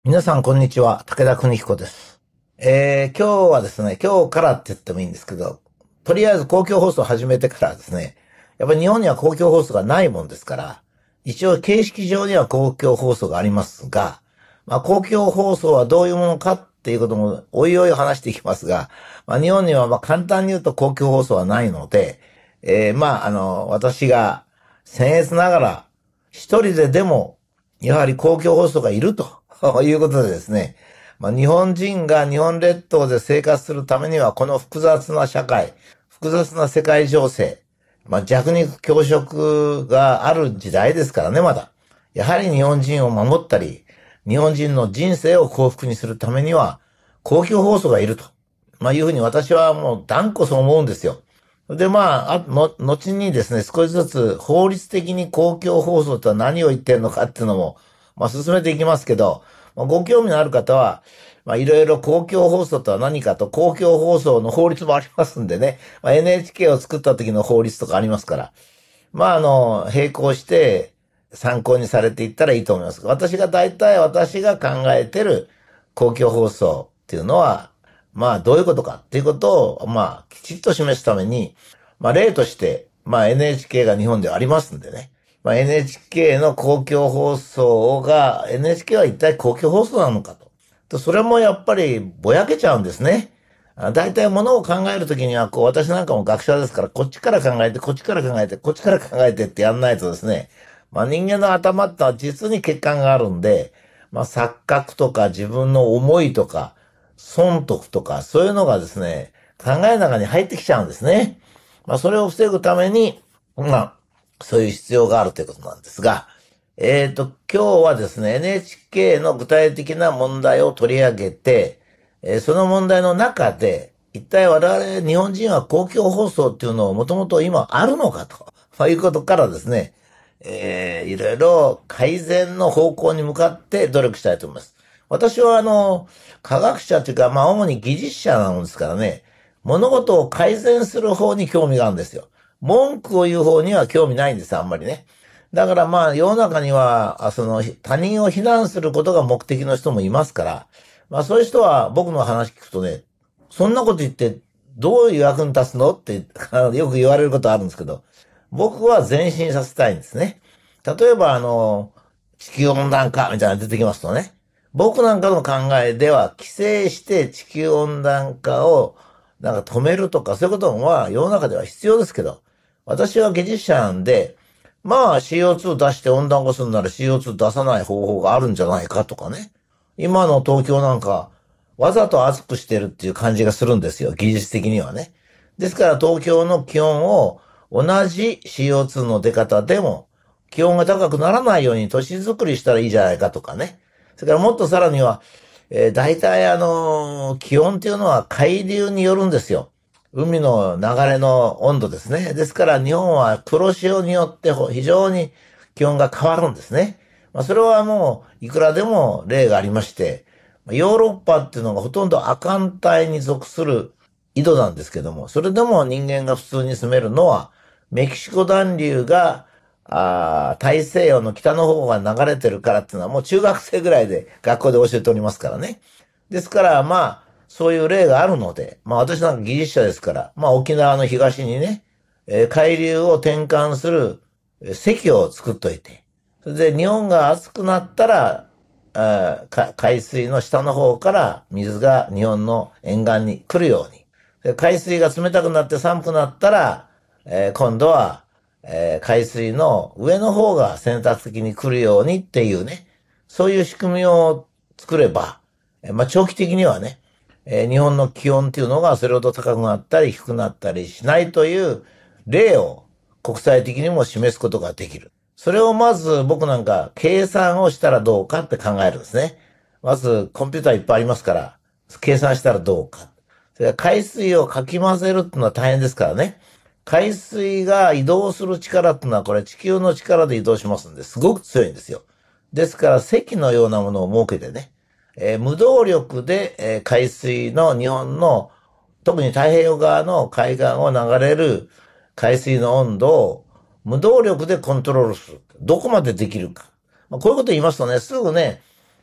皆さん、こんにちは。武田邦彦です。今日はですね、今日からって言ってもいいんですけど、とりあえず公共放送を始めてからですね、やっぱり日本には公共放送がないもんですから、一応形式上には公共放送がありますが、公共放送はどういうものかっていうこともおいおい話していきますが、日本には簡単に言うと公共放送はないので、私が僭越ながら一人ででも、やはり公共放送がいるということでですね、日本人が日本列島で生活するためには、この複雑な社会、複雑な世界情勢、弱肉強食がある時代ですからね、まだ。やはり日本人を守ったり、日本人の人生を幸福にするためには、公共放送がいると。いうふうに私はもう断固そう思うんですよ。で、後にですね、少しずつ法律的に公共放送とは何を言ってるのかっていうのも、進めていきますけど、ご興味のある方は、いろいろ公共放送とは何かと、公共放送の法律もありますんでね、NHK を作った時の法律とかありますから、並行して参考にされていったらいいと思います。私が考えてる公共放送っていうのは、どういうことかっていうことを、きちっと示すために、例として、NHK が日本ではありますんでね。NHK の公共放送が、NHK は一体公共放送なのかと。それもやっぱりぼやけちゃうんですね。大体物を考えるときには、私なんかも学者ですから、こっちから考えて、こっちから考えて、こっちから考えてってやんないとですね、人間の頭ってのは実に欠陥があるんで、錯覚とか自分の思いとか、損得とか、そういうのがですね、考えの中に入ってきちゃうんですね。それを防ぐために、そういう必要があるということなんですが、今日はですね、NHK の具体的な問題を取り上げて、その問題の中で、一体我々日本人は公共放送っていうのをもともと今あるのかと、いうことからですね、いろいろ改善の方向に向かって努力したいと思います。私は科学者というか、主に技術者なのですからね、物事を改善する方に興味があるんですよ。文句を言う方には興味ないんです、あんまりね。だから世の中には、他人を非難することが目的の人もいますから、そういう人は僕の話聞くとね、そんなこと言ってどういう役に立つのってよく言われることあるんですけど、僕は前進させたいんですね。例えば地球温暖化みたいなの出てきますとね、僕なんかの考えでは、規制して地球温暖化を止めるとか、そういうことは世の中では必要ですけど、私は技術者なんで、CO2 出して温暖化するなら CO2 出さない方法があるんじゃないかとかね。今の東京なんか、わざと暑くしてるっていう感じがするんですよ。技術的にはね。ですから東京の気温を同じ CO2 の出方でも気温が高くならないように都市づくりしたらいいじゃないかとかね。それからもっとさらには、大体気温っていうのは海流によるんですよ。海の流れの温度ですね。ですから日本は黒潮によって非常に気温が変わるんですね。それはもういくらでも例がありまして、ヨーロッパっていうのがほとんど亜寒帯に属する緯度なんですけども、それでも人間が普通に住めるのは、メキシコ暖流が大西洋の北の方が流れてるからっていうのはもう中学生ぐらいで学校で教えておりますからね。ですからそういう例があるので、私なんか技術者ですから、沖縄の東にね、海流を転換する堰を作っといて、それで日本が暑くなったら、海水の下の方から水が日本の沿岸に来るように。海水が冷たくなって寒くなったら、今度は、海水の上の方が選択的に来るようにっていうね、そういう仕組みを作れば、長期的にはね、日本の気温っていうのがそれほど高くなったり低くなったりしないという例を国際的にも示すことができる。それをまず僕なんか計算をしたらどうかって考えるんですね。まずコンピューターいっぱいありますから、計算したらどうか。それから海水をかき混ぜるっていうのは大変ですからね。海水が移動する力っていうのはこれ地球の力で移動しますんで、すごく強いんですよ。ですから堰のようなものを設けてね、無動力で、海水の日本の特に太平洋側の海岸を流れる海水の温度を無動力でコントロールする。どこまでできるか。こういうこと言いますとね、すぐね、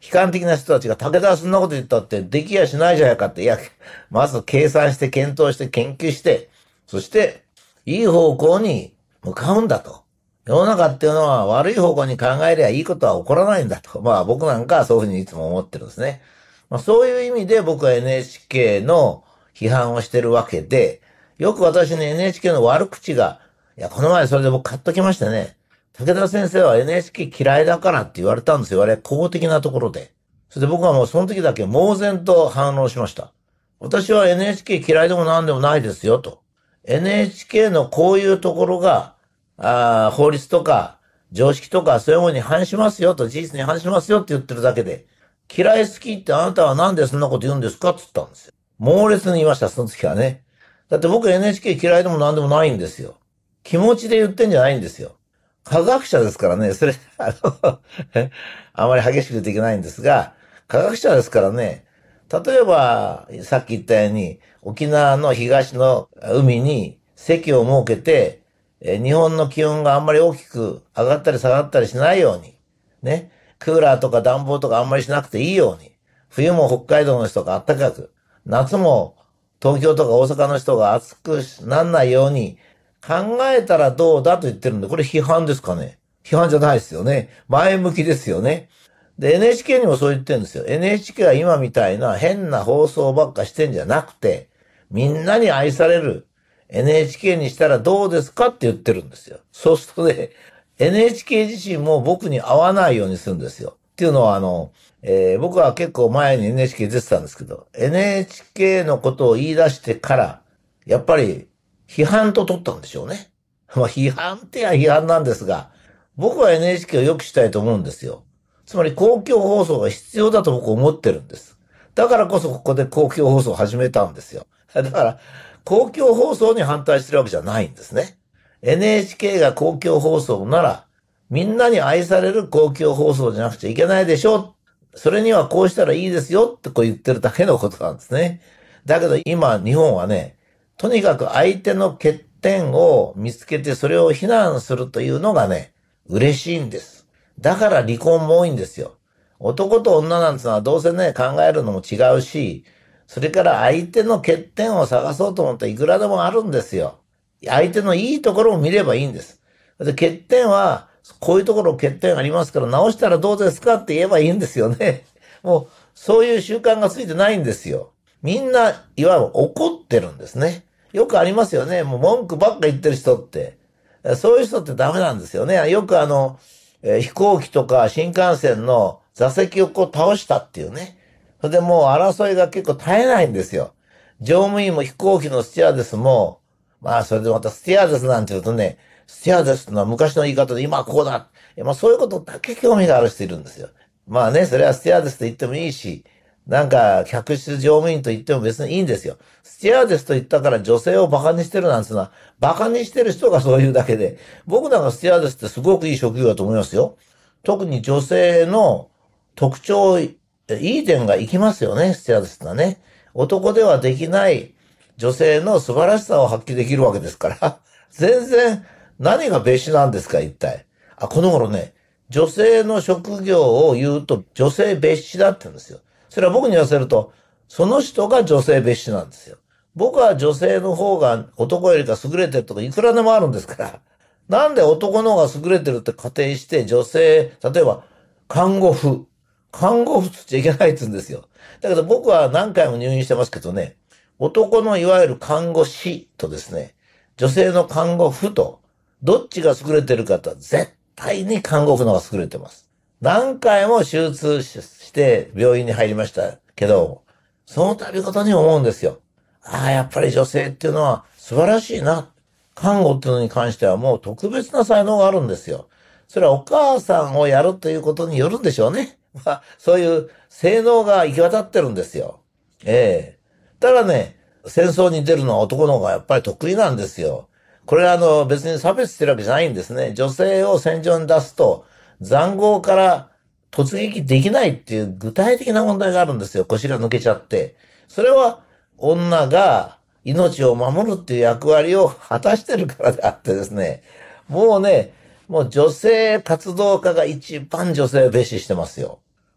悲観的な人たちが武田はそんなこと言ったってできやしないじゃないかって、いや、まず計算して検討して研究して、そして、いい方向に向かうんだと。世の中っていうのは悪い方向に考えりゃいいことは起こらないんだと。まあ僕なんかはそういうふうにいつも思ってるんですね。まあそういう意味で僕は NHK の批判をしてるわけで、よく私に NHK の悪口が、いや、この前それで僕買っときましてね、武田先生は NHK 嫌いだからって言われたんですよ。あれ、公的なところで。それで僕はもうその時だけ猛然と反応しました。私は NHK 嫌いでも何でもないですよと。NHK のこういうところが、法律とか常識とかそういうものに反しますよと、事実に反しますよって言ってるだけで、嫌い好きってあなたはなんでそんなこと言うんですかって言ったんですよ。猛烈に言いました、その時はね。だって僕 NHK 嫌いでも何でもないんですよ。気持ちで言ってんじゃないんですよ。科学者ですからね、それ、あまり激しく言っていけないんですが、科学者ですからね、例えば、さっき言ったように、沖縄の東の海に堰を設けて、日本の気温があんまり大きく上がったり下がったりしないように、ね、クーラーとか暖房とかあんまりしなくていいように、冬も北海道の人が暖かく、夏も東京とか大阪の人が暑くなんないように考えたらどうだと言ってるんで、これ批判ですかね？批判じゃないですよね。前向きですよね。で、NHK にもそう言ってるんですよ。NHK は今みたいな変な放送ばっかしてんじゃなくて、みんなに愛される NHK にしたらどうですかって言ってるんですよ。そうするとね、NHK 自身も僕に合わないようにするんですよ。っていうのは僕は結構前に NHK 出てたんですけど、NHK のことを言い出してから、やっぱり批判と取ったんでしょうね。まあ批判っては批判なんですが、僕は NHK を良くしたいと思うんですよ。つまり公共放送が必要だと僕思ってるんです。だからこそここで公共放送を始めたんですよ。だから、公共放送に反対してるわけじゃないんですね。NHK が公共放送なら、みんなに愛される公共放送じゃなくちゃいけないでしょ。それにはこうしたらいいですよってこう言ってるだけのことなんですね。だけど今日本はね、とにかく相手の欠点を見つけてそれを非難するというのがね、嬉しいんです。だから離婚も多いんですよ。男と女なんてのはどうせね、考えるのも違うし、それから相手の欠点を探そうと思ったらいくらでもあるんですよ。相手のいいところを見ればいいんです。で欠点は、こういうところ欠点ありますから直したらどうですかって言えばいいんですよね。もう、そういう習慣がついてないんですよ。みんな、いわゆる怒ってるんですね。よくありますよね。もう文句ばっか言ってる人って。そういう人ってダメなんですよね。よく飛行機とか新幹線の座席をこう倒したっていうね。それでもう争いが結構絶えないんですよ。乗務員も飛行機のスチュアーデスも、まあそれでまたスチュアーデスなんて言うとね、スチュアーデスってのは昔の言い方で今はこうだ。まあそういうことだけ興味がある人いるんですよ。まあね、それはスチュアーデスと言ってもいいし、なんか客室乗務員と言っても別にいいんですよ。スチュアーデスと言ったから女性をバカにしてるなんてのは、バカにしてる人がそういうだけで、僕なんかスチュアーデスってすごくいい職業だと思いますよ。特に女性の特徴、いい点がいきますよね、スチュアーデスってのはね。男ではできない女性の素晴らしさを発揮できるわけですから。全然何が別紙なんですか、一体。この頃ね、女性の職業を言うと女性別紙だって言うんですよ。それは僕に言わせると、その人が女性別紙なんですよ。僕は女性の方が男よりか優れてるとかいくらでもあるんですから。なんで男の方が優れてるって仮定して女性、例えば看護婦。看護婦つっちゃいけないって言うんですよ。だけど僕は何回も入院してますけどね、男のいわゆる看護師とですね、女性の看護婦と、どっちが優れてるかとは絶対に看護婦の方が優れてます。何回も手術して病院に入りましたけど、その度ごとに思うんですよ。やっぱり女性っていうのは素晴らしいな。看護っていうのに関してはもう特別な才能があるんですよ。それはお母さんをやるということによるんでしょうね。まあ、そういう性能が行き渡ってるんですよ。ただね、戦争に出るのは男の方がやっぱり得意なんですよ。これは別に差別してるわけじゃないんですね。女性を戦場に出すと、塹壕から突撃できないっていう具体的な問題があるんですよ。腰が抜けちゃって。それは女が命を守るっていう役割を果たしてるからであってですね。もうね、もう女性活動家が一番女性を蔑視してますよ。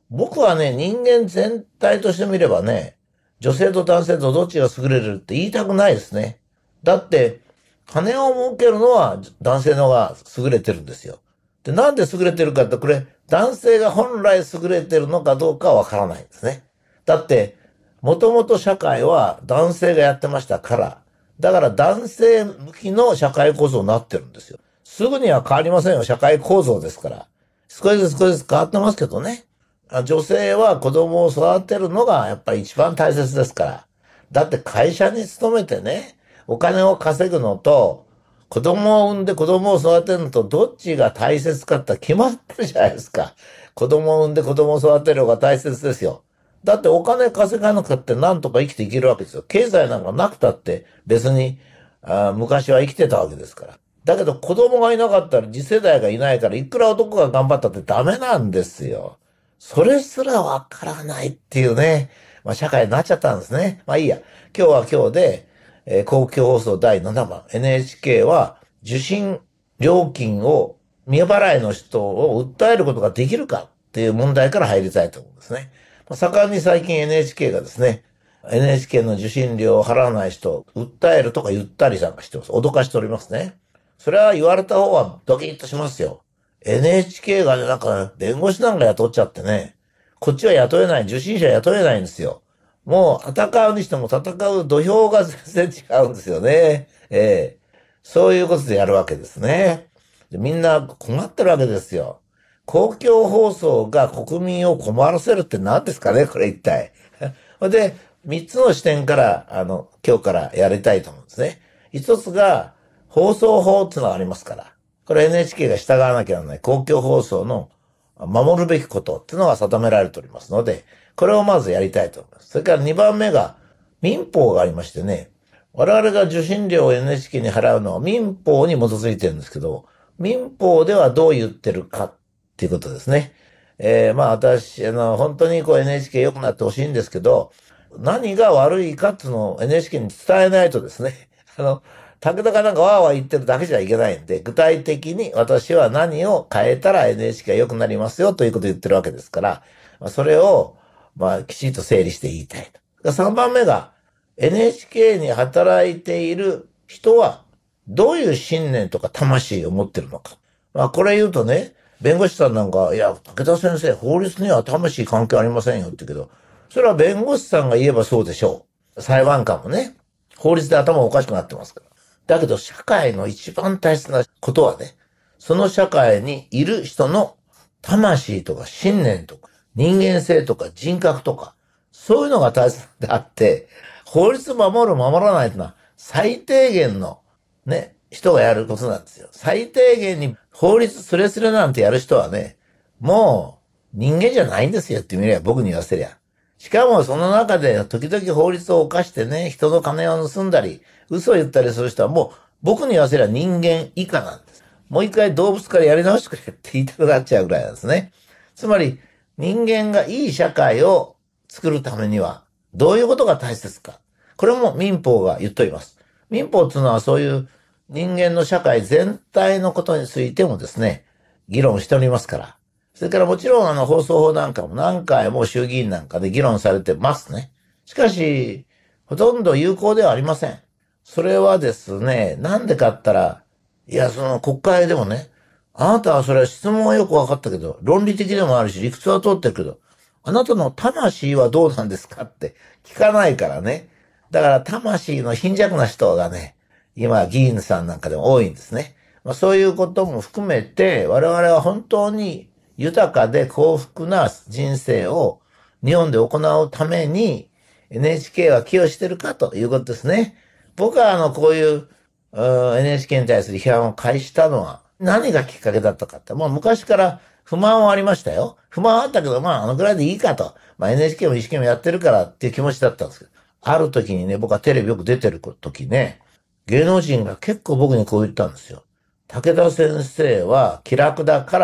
僕はね、人間全体として見ればね、女性と男性とどっちが優れるって言いたくないですね。だって、金を儲けるのは男性の方が優れてるんですよ。で、なんで優れてるかって、これ、男性が本来優れてるのかどうかはわからないんですね。だって、もともと社会は男性がやってましたから、だから男性向きの社会構造になってるんですよ。すぐには変わりませんよ。社会構造ですから。少しずつ少しずつ変わってますけどね。女性は子供を育てるのがやっぱり一番大切ですから。だって会社に勤めてね、お金を稼ぐのと、子供を産んで子供を育てるのとどっちが大切かって決まってるじゃないですか。子供を産んで子供を育てる方が大切ですよ。だってお金稼がなくてなんとか生きていけるわけですよ。経済なんかなくたって別に昔は生きてたわけですから。だけど子供がいなかったら次世代がいないからいくら男が頑張ったってダメなんですよ。それすらわからないっていうね、社会になっちゃったんですね。まあいいや。今日は今日で、公共放送第7番 NHK は受信料金を未払いの人を訴えることができるかっていう問題から入りたいと思うんですね。盛んに最近 NHK がですね、NHK の受信料を払わない人を訴えるとか言ったりなんかしてます。脅かしておりますね。それは言われた方はドキッとしますよ。NHK がね、なんか弁護士なんか雇っちゃってね、こっちは雇えない、受信者雇えないんですよ。もう戦うにしても戦う土俵が全然違うんですよね。そういうことでやるわけですね。でみんな困ってるわけですよ。公共放送が国民を困らせるって何ですかね、これ一体。で、三つの視点から、今日からやりたいと思うんですね。一つが、放送法っていうのがありますから。これ NHK が従わなきゃならない公共放送の守るべきことっていうのが定められておりますので、これをまずやりたいと思います。それから2番目が民法がありましてね、我々が受信料を NHK に払うのは民法に基づいてるんですけど、民法ではどう言ってるかっていうことですね。私、本当にNHK 良くなってほしいんですけど、何が悪いかっていうのを NHK に伝えないとですね、武田がなんかわーわー言ってるだけじゃいけないんで、具体的に私は何を変えたら NHK が良くなりますよということを言ってるわけですから、それを、きちんと整理して言いたいと。3番目が、NHK に働いている人は、どういう信念とか魂を持ってるのか。これ言うとね、弁護士さんなんか、いや、武田先生、法律には魂関係ありませんよって言うけど、それは弁護士さんが言えばそうでしょう。裁判官もね、法律で頭おかしくなってますから。だけど、社会の一番大切なことはね、その社会にいる人の魂とか信念とか人間性とか人格とか、そういうのが大切であって、法律守る守らないというのは最低限のね、人がやることなんですよ。最低限に法律スレスレなんてやる人はね、もう人間じゃないんですよって見れば僕に言わせりゃ。しかもその中で時々法律を犯してね、人の金を盗んだり、嘘を言ったりする人はもう僕に言わせりゃ人間以下なんです。もう一回動物からやり直してくれって言いたくなっちゃうぐらいなんですね。つまり人間がいい社会を作るためにはどういうことが大切か。これも民法が言っております。民法っていうのはそういう人間の社会全体のことについてもですね、議論しておりますから。それからもちろん放送法なんかも何回も衆議院なんかで議論されてますね。しかし、ほとんど有効ではありません。それはですね、なんでかったら、いや、その国会でもね、あなたはそれは質問はよくわかったけど、論理的でもあるし、理屈は通ってるけど、あなたの魂はどうなんですかって聞かないからね。だから魂の貧弱な人がね、今議員さんなんかでも多いんですね。そういうことも含めて、我々は本当に豊かで幸福な人生を日本で行うために NHK は寄与してるかということですね。僕はこういうNHK に対する批判を開始したのは何がきっかけだったかって、もう昔から不満はありましたよ。不満はあったけど、あのぐらいでいいかと。NHK も一生懸命やってるからっていう気持ちだったんですけど、ある時にね、僕はテレビよく出てる時ね、芸能人が結構僕にこう言ったんですよ。武田先生は気楽だから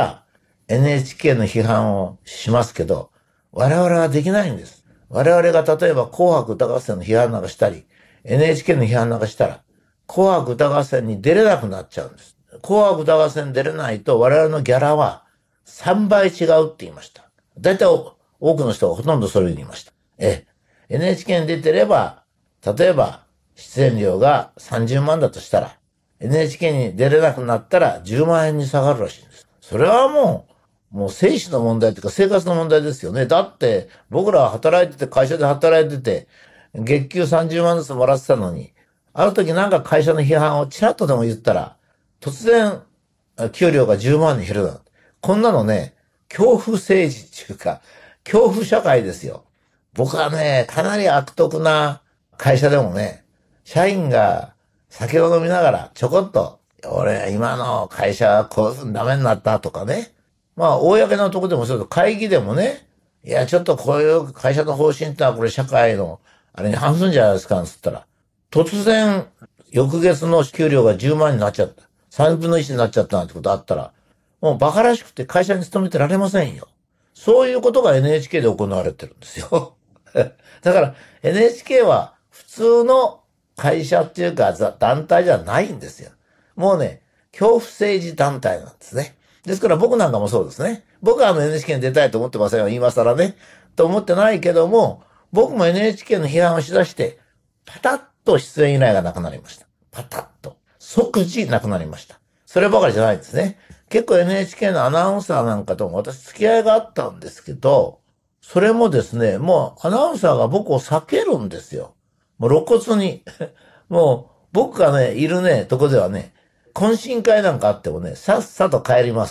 NHK の批判をしますけど、我々はできないんです。我々が例えば紅白歌合戦の批判なんかしたり、NHK の批判なんかしたら、紅白歌合戦に出れなくなっちゃうんです。紅白歌合戦出れないと我々のギャラは3倍違うって言いました。だいたい多くの人がほとんどそれを言いました。NHK に出てれば、例えば、出演料が30万だとしたら、NHK に出れなくなったら10万円に下がるらしいんです。それはもう生死の問題というか生活の問題ですよね。だって、僕らは働いてて、会社で働いてて、月給30万ずつもらってたのに、ある時なんか会社の批判をちらっとでも言ったら、突然、給料が10万に減るなんて。こんなのね、恐怖政治っていうか、恐怖社会ですよ。僕はね、かなり悪徳な会社でもね、社員が酒を飲みながらちょこっと、俺、今の会社はこういうふうにダメになったとかね。まあ、公のとこでもそうと会議でもね、いや、ちょっとこういう会社の方針ってのはこれ社会の、あれに反するんじゃないですか、つったら、突然、翌月の給料が10万になっちゃった。3分の1になっちゃったなんてことあったら、もう馬鹿らしくて会社に勤めてられませんよ。そういうことが NHK で行われてるんですよ。だから NHK は普通の会社っていうか団体じゃないんですよ。もうね、恐怖政治団体なんですね。ですから僕なんかもそうですね。僕はNHK に出たいと思ってませんよ。今更ね。と思ってないけども、僕も NHK の批判をしだして、パタッと出演依頼がなくなりました。パタッと。即時なくなりました。そればかりじゃないんですね。結構 NHK のアナウンサーなんかとも私付き合いがあったんですけど、それもですね、もうアナウンサーが僕を避けるんですよ。もう露骨に。もう僕がね、いるね、とこではね、懇親会なんかあってもね、さっさと帰ります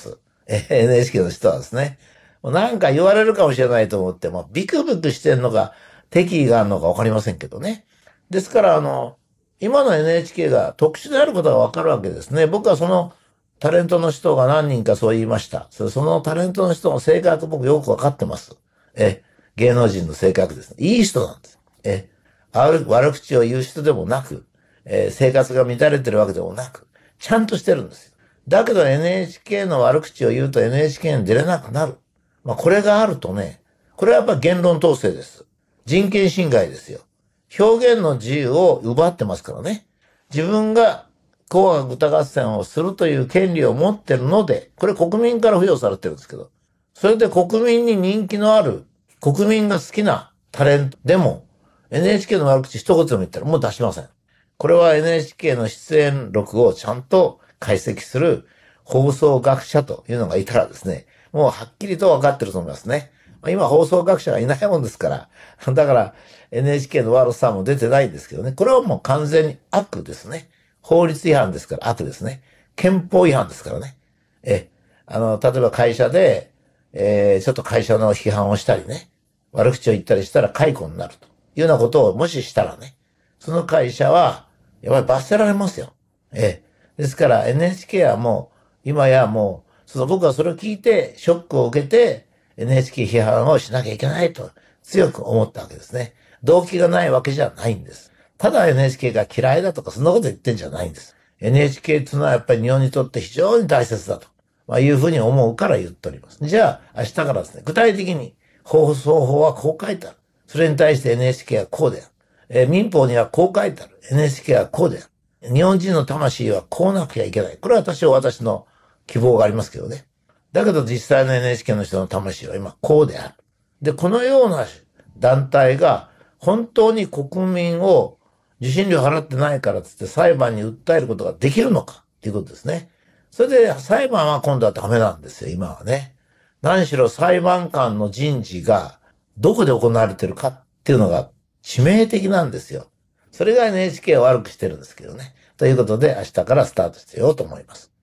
。NHK の人はですね。もうなんか言われるかもしれないと思って、もうビクビクしてんのか、敵意があるのかわかりませんけどね。ですから今の NHK が特殊であることがわかるわけですね。僕はそのタレントの人が何人かそう言いました。そのタレントの人の性格僕よくわかってます。芸能人の性格ですね。いい人なんです。悪口を言う人でもなく、生活が乱れてるわけでもなく、ちゃんとしてるんですよ。だけど NHK の悪口を言うと NHK に出れなくなる。まあこれがあるとね、これはやっぱ言論統制です。人権侵害ですよ。表現の自由を奪ってますからね。自分が紅白歌合戦をするという権利を持ってるので、これ国民から付与されてるんですけど、それで国民に人気のある、国民が好きなタレントでも、NHK の悪口一言でも言ったらもう出しません。これは NHK の出演録をちゃんと解析する放送学者というのがいたらですね、もうはっきりと分かってると思いますね。今放送学者がいないもんですから、だから NHK の悪さも出てないんですけどね、これはもう完全に悪ですね。法律違反ですから悪ですね。憲法違反ですからね。例えば会社で、ちょっと会社の批判をしたりね、悪口を言ったりしたら解雇になるというようなことをもししたらね、その会社は、やっぱり罰せられますよ。ですから NHK はもう、今やもう、僕はそれを聞いて、ショックを受けて、NHK 批判をしなきゃいけないと強く思ったわけですね。動機がないわけじゃないんです。ただ NHK が嫌いだとかそんなこと言ってんじゃないんです。NHK っていうのはやっぱり日本にとって非常に大切だと、いうふうに思うから言っております。じゃあ明日からですね、具体的に放送法はこう書いてある。それに対して NHK はこうである。民法にはこう書いてある。NHK はこうである。日本人の魂はこうなくちゃいけない。これは私の希望がありますけどね。だけど実際の NHK の人の魂は今こうである。で、このような団体が本当に国民を受信料払ってないからつって裁判に訴えることができるのかっていうことですね。それで裁判は今度はダメなんですよ、今はね。何しろ裁判官の人事がどこで行われてるかっていうのが致命的なんですよ。それが NHK を悪くしてるんですけどね。ということで明日からスタートしてようと思います。